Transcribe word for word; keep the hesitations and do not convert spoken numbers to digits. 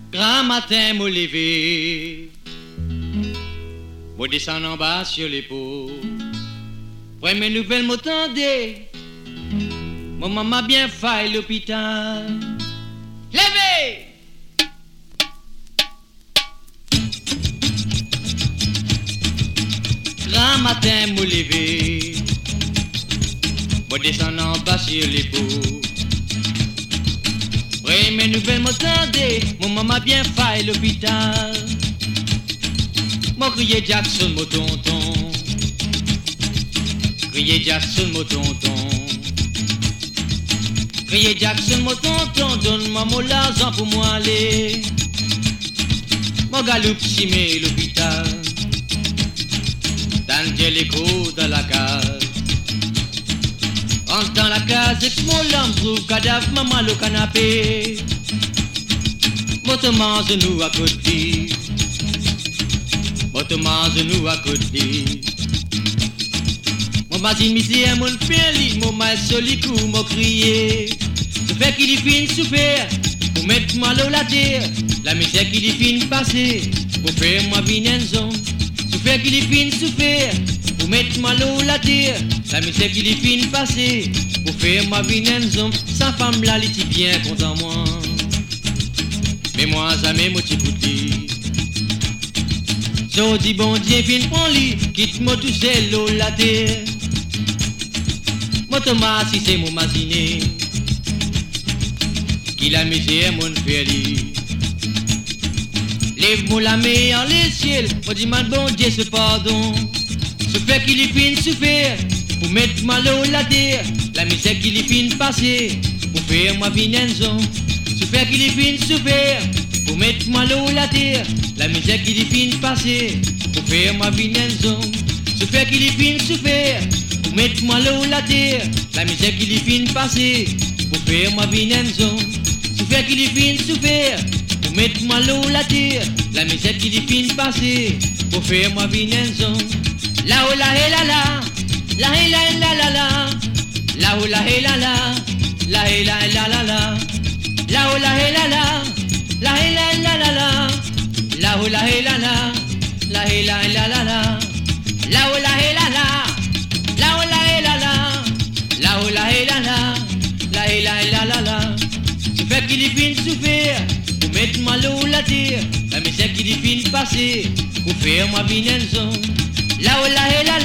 Grand matin, m'au levé, m'au descend en bas sur l'épaule. Première nouvelle m'attendait, mon maman bien faille l'hôpital. Levez! Grand matin, m'au levé, m'au descend en bas sur l'épaule. Première nouvelle m'attendait, mon maman bien faille l'hôpital. Moi crié Jackson, mon tonton, crié Jackson, mon tonton, crié Jackson, mon tonton, donne-moi mon l'argent pour moi aller. Mon galoupe chimé l'hôpital, dans l'écho dans la case. Entre dans la case et que mon lampe trouve cadavre maman le canapé. Moi te mange nous à côté, moi te mange nous à côté. Mon basine misère mon feli, mon mal solico mon crier. Je fais qu'il y finisse souffert, pour mettre moi l'eau la terre. La misère qu'il y finisse passer, pour faire moi vinenzo. Je fais qu'il y finisse souffert, pour mettre moi l'eau la terre. La misère qu'il y finisse passer, pour faire moi vinenzo. Sa femme là, elle est bien content moi. Mais moi jamais moi t'écouter. Je dis bon Dieu fin prends lit, quitte-moi tout seul l'eau la terre. Moi Thomas si c'est mon masiné, qui la misère mon feli. Lève-moi la main en les ciels, moi dis mal bon Dieu ce pardon. Ce fait qu'il y finisse souffert, pour mettre moi l'eau la terre. La misère qu'il y finisse passer, pour faire moi vinenzo. Ce fait qu'il y finisse souffert, pour mettre moi l'eau la terre. La misère qu'il y finisse passer, pour faire moi vinenzo. Ce fait qu'il y finisse souffert, pour mettre moi l'eau la terre. La misère qu'il y finisse passer, pour faire moi vinenzo. Ce fait qu'il y finisse souffert, pour mettre moi l'eau la terre. La misère qu'il y finisse passer, pour faire moi vinenzo. La oh la hé la la, la hé la la la la, la oh la hé la la, la hé la la la la, la oh la hé la la, la hé la la la la, la oh la hé la la, la hé la la la la, la oh la hé la la, la oh la hé la la, la oh la hé la la, la hé la la la la. Ce fait qu'il y finisse souffert, pour mettre moi l'eau la terre. La misère qu'il y finisse passer, pour faire moi vinenzo. La oh la hé la